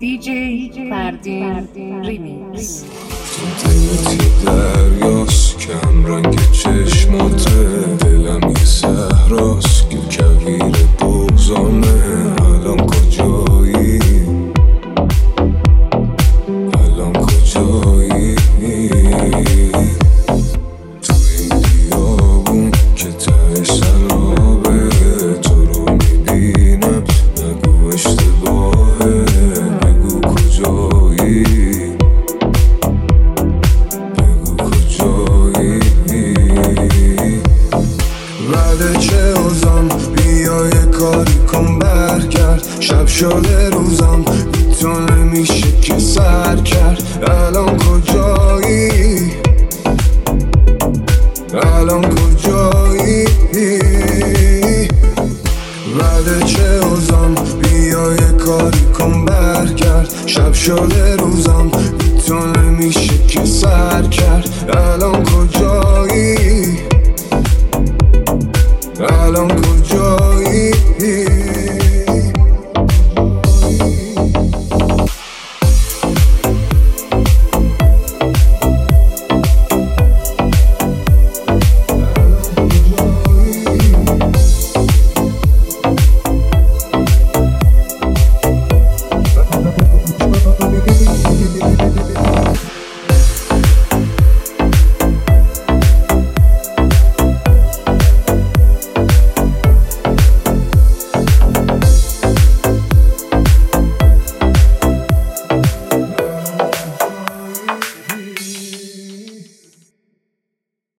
DJ فردین ریمیکس. تو دلتی دریاست کم رنگ چشماته، دلم یه صحراست که کویر بغضانه. الان کجایی؟ الان کجایی؟ تو این بیابون که تهش سرابه، تو رو میبینم نگو اشتباهه، بگو کجایی؟ بعد چه اوزم بیا یه کاری کن برگرد، شب شده روزم بی تو نمیشه که سر کرد. الان کجایی؟ الان کجایی؟ بعد چه اوزم بیا یه کاری کن برگرد، شب شده روزم بی تو نمیشه که سر کرد. الان کجایی؟ الان کجایی؟